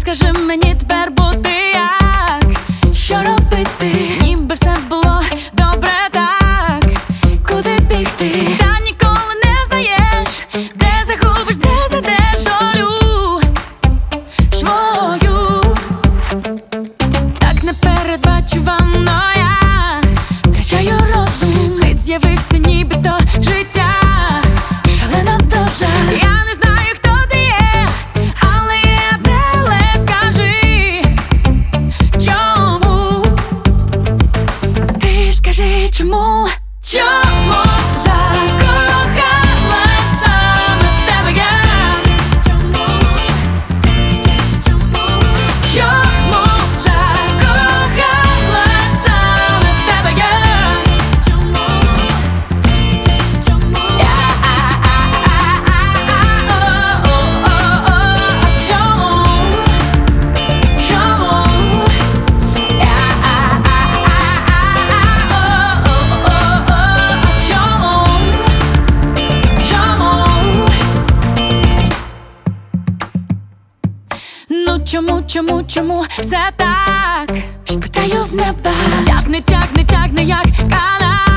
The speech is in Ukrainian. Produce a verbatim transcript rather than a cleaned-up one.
скажи мені тепер бути як? Що робити? Ніби все було добре так. Куди бігти? Та ніколи не знаєш, де загубиш, де знайдеш долю свою. Так непередбачувано я втрачаю розум. Не з'явився нібито життя, шалена доза. Я не знаю, хто ти є, але є одне, але скажи, чому? Ти скажи, чому? Чому закохалась саме в тебе я? Чому? Чому? Чому закохалась саме в тебе я? Чому? Чому? Ну чому, чому, чому все так? Спитаю в неба. Тягне, тягне, тягне, як канал.